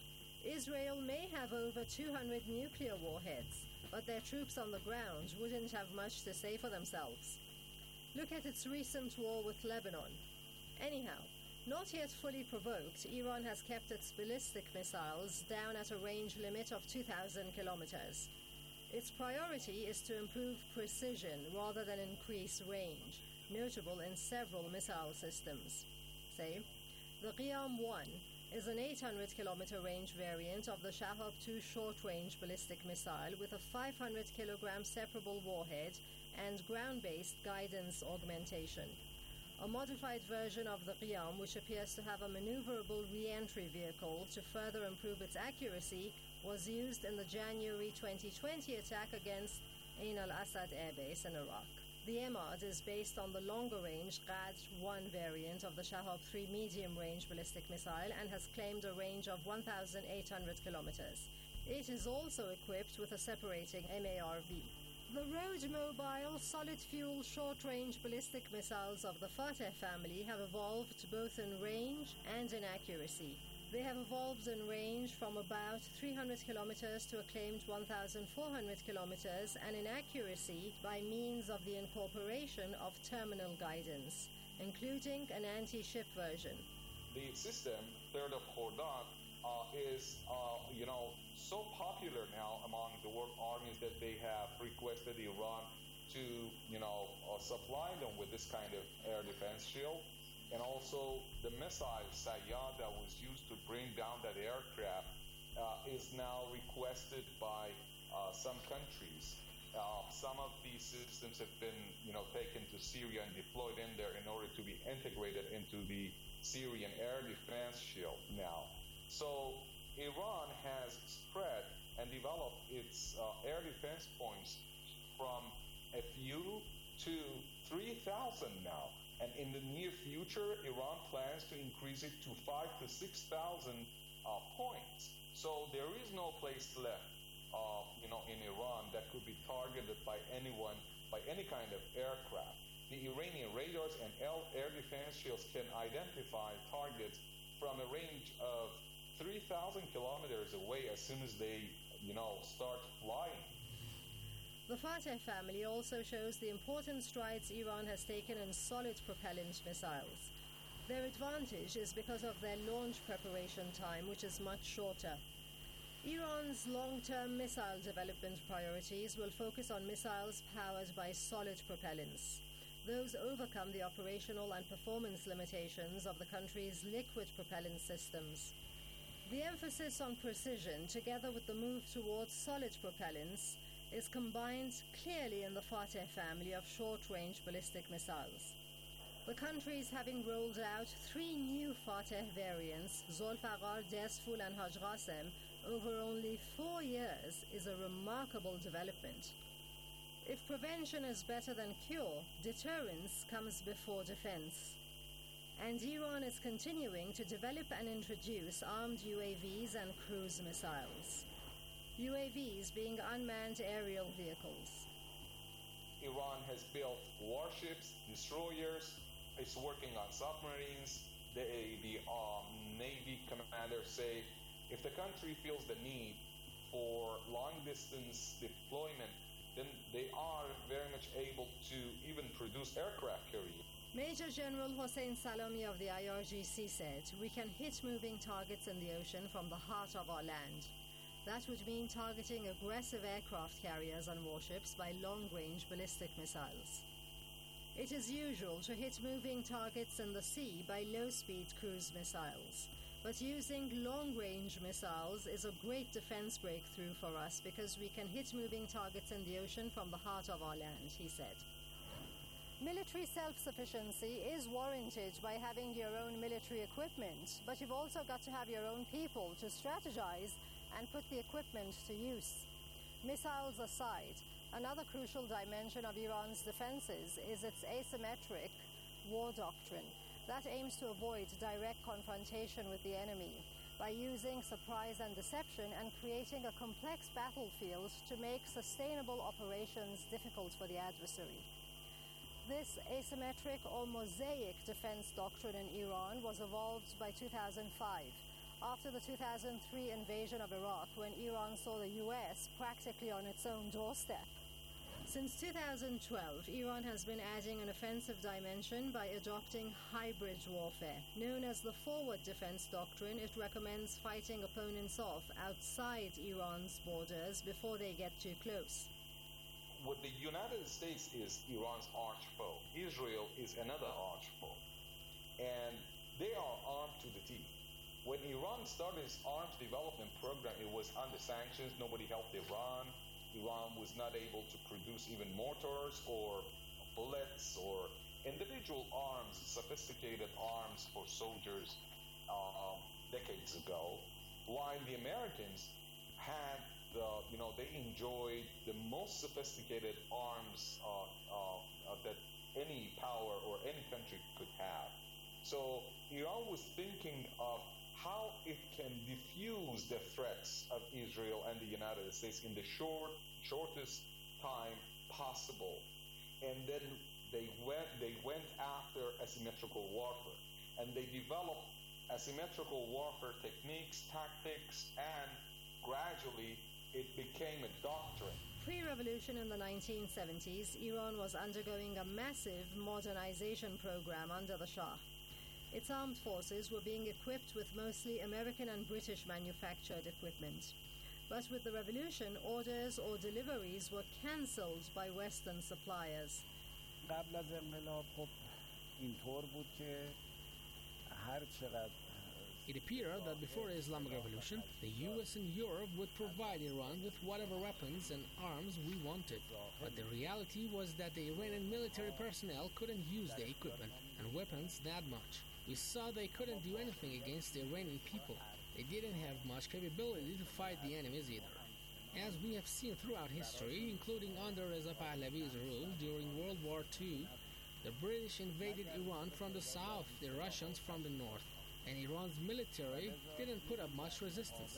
S8: Israel may have over two hundred nuclear warheads, but their troops on the ground wouldn't have much to say for themselves. Look at its recent war with Lebanon. Anyhow, not yet fully provoked, Iran has kept its ballistic missiles down at a range limit of two thousand kilometers. Its priority is to improve precision rather than increase range, notable in several missile systems. Say, the Qiyam one is an eight hundred kilometer range variant of the Shahab two short-range ballistic missile with a five hundred kilogram separable warhead and ground-based guidance augmentation. A modified version of the Qiyam, which appears to have a maneuverable re-entry vehicle to further improve its accuracy, was used in the January twenty twenty attack against Ain al-Assad Air Base in Iraq. The Emad is based on the longer-range Qad one variant of the Shahab three medium-range ballistic missile and has claimed a range of one thousand eight hundred kilometers. It is also equipped with a separating M A R V. The road-mobile, solid-fuel, short-range ballistic missiles of the Fateh family have evolved both in range and in accuracy. They have evolved in range from about three hundred kilometers to a claimed one thousand four hundred kilometers, and in accuracy by means of the incorporation of terminal guidance, including an anti-ship version.
S10: The system, Third of Khordad, uh, is, uh, you know, so popular now among the world armies that they have requested Iran to, you know, uh, supply them with this kind of air defense shield. And also the missile Sayyad that was used to bring down that aircraft uh, is now requested by uh, some countries. Uh, some of these systems have been, you know, taken to Syria and deployed in there in order to be integrated into the Syrian air defense shield now. So Iran has spread and developed its uh, air defense points from a few to three thousand now. And in the near future, Iran plans to increase it to five to six thousand uh, points. So there is no place left, uh, you know, in Iran that could be targeted by anyone, by any kind of aircraft. The Iranian radars and air defense shields can identify targets from a range of three thousand kilometers away as soon as they, you know, start flying.
S8: The Fateh family also shows the important strides Iran has taken in solid propellant missiles. Their advantage is because of their launch preparation time, which is much shorter. Iran's long-term missile development priorities will focus on missiles powered by solid propellants. Those overcome the operational and performance limitations of the country's liquid propellant systems. The emphasis on precision, together with the move towards solid propellants, is combined clearly in the Fateh family of short-range ballistic missiles. The countries having rolled out three new Fateh variants, Zolfaqar, Desful and Haj Qasem, over only four years is a remarkable development. If prevention is better than cure, deterrence comes before defense. And Iran is continuing to develop and introduce armed U A Vs and cruise missiles. U A Vs being unmanned aerial vehicles.
S10: Iran has built warships, destroyers, it's working on submarines. The, the um, Navy commanders say if the country feels the need for long-distance deployment, then they are very much able to even produce aircraft carriers.
S8: Major General Hossein Salami of the I R G C said, "We can hit moving targets in the ocean from the heart of our land. That would mean targeting aggressive aircraft carriers and warships by long-range ballistic missiles. It is usual to hit moving targets in the sea by low-speed cruise missiles, but using long-range missiles is a great defense breakthrough for us because we can hit moving targets in the ocean from the heart of our land," he said. Military self-sufficiency is warranted by having your own military equipment, but you've also got to have your own people to strategize and put the equipment to use. Missiles aside, another crucial dimension of Iran's defenses is its asymmetric war doctrine that aims to avoid direct confrontation with the enemy. by using surprise and deception and creating a complex battlefield to make sustainable operations difficult for the adversary. This asymmetric or mosaic defense doctrine in Iran was evolved by two thousand five, after the two thousand three invasion of Iraq, when Iran saw the U S practically on its own doorstep. Since two thousand twelve, Iran has been adding an offensive dimension by adopting hybrid warfare. Known as the Forward Defense Doctrine, it recommends fighting opponents off outside Iran's borders before they get too close.
S10: What the United States is Iran's arch foe. Israel is another arch foe. And they are armed to the teeth. When Iran started its arms development program, it was under sanctions. Nobody helped Iran. Iran was not able to produce even mortars or bullets or individual arms, sophisticated arms for soldiers uh, decades ago, while the Americans had the, you know, they enjoyed the most sophisticated arms uh, uh, uh, that any power or any country could have. So Iran was thinking of how it can diffuse the threats of Israel and the United States in the short, shortest time possible. And then they went, they went after asymmetrical warfare. And they developed asymmetrical warfare techniques, tactics, and gradually it became a doctrine.
S8: Pre-revolution in the nineteen seventies, Iran was undergoing a massive modernization program under the Shah. Its armed forces were being equipped with mostly American and British manufactured equipment. But with the revolution, orders or deliveries were cancelled by Western suppliers.
S11: قبل از انقلاب خب اینطور بود که هر چقدر
S9: It appeared that before the Islamic Revolution, the U S and Europe would provide Iran with whatever weapons and arms we wanted. But the reality was that the Iranian military personnel couldn't use the equipment and weapons that much. We saw they couldn't do anything against the Iranian people. They didn't have much capability to fight the enemies either. As we have seen throughout history, including under Reza Pahlavi's rule during World War Two, the British invaded Iran from the south, the Russians from the north, and Iran's military didn't put up much resistance.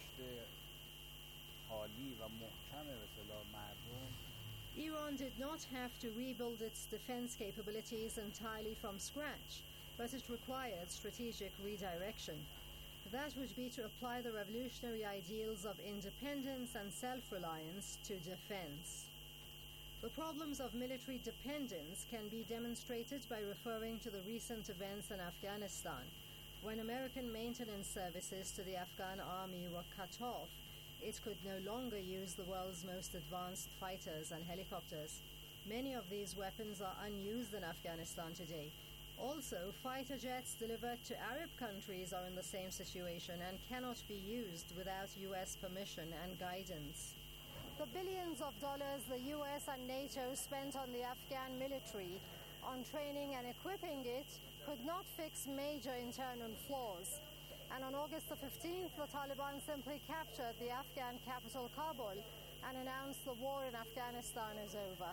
S8: Iran did not have to rebuild its defense capabilities entirely from scratch, but it required strategic redirection. That would be to apply the revolutionary ideals of independence and self-reliance to defense. The problems of military dependence can be demonstrated by referring to the recent events in Afghanistan. When American maintenance services to the Afghan army were cut off, it could no longer use the world's most advanced fighters and helicopters. Many of these weapons are unused in Afghanistan today. Also, fighter jets delivered to Arab countries are in the same situation and cannot be used without U S permission and guidance. The billions of dollars the U S and NATO spent on the Afghan military on training and equipping it could not fix major internal flaws. And on August the fifteenth, the Taliban simply captured the Afghan capital Kabul and announced the war in Afghanistan is over.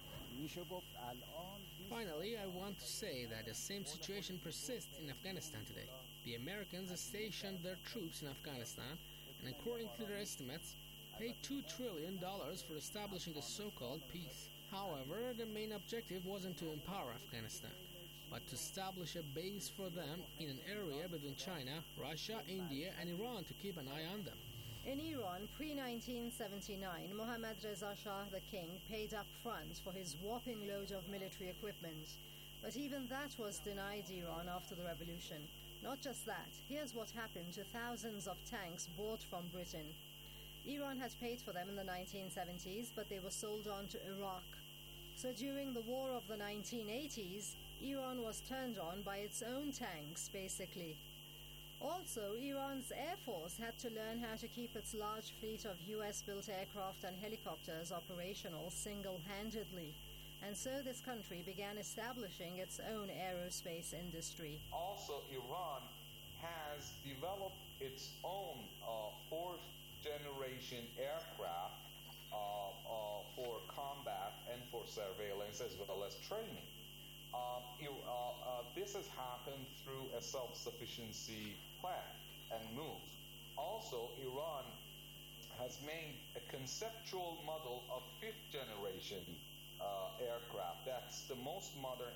S9: Finally, I want to say that the same situation persists in Afghanistan today. The Americans stationed their troops in Afghanistan and, according to their estimates, paid two trillion dollars for establishing a so-called peace. However, the main objective wasn't to empower Afghanistan, but to establish a base for them in an area between China, Russia, India, and Iran to keep an eye on them.
S8: In Iran, pre nineteen seventy-nine, Mohammad Reza Shah, the king, paid up front for his whopping load of military equipment. But even that was denied Iran after the revolution. Not just that, here's what happened to thousands of tanks bought from Britain. Iran had paid for them in the nineteen seventies, but they were sold on to Iraq. So during the war of the nineteen eighties, Iran was turned on by its own tanks, basically. Also, Iran's Air Force had to learn how to keep its large fleet of U S-built aircraft and helicopters operational single-handedly. And so this country began establishing its own aerospace industry.
S10: Also, Iran has developed its own uh, fourth-generation aircraft uh, uh, for combat and for surveillance as well as training. Um, uh, uh, this has happened through a self-sufficiency plan. and move. Also, Iran has made a conceptual model of fifth generation uh, aircraft. That's the most modern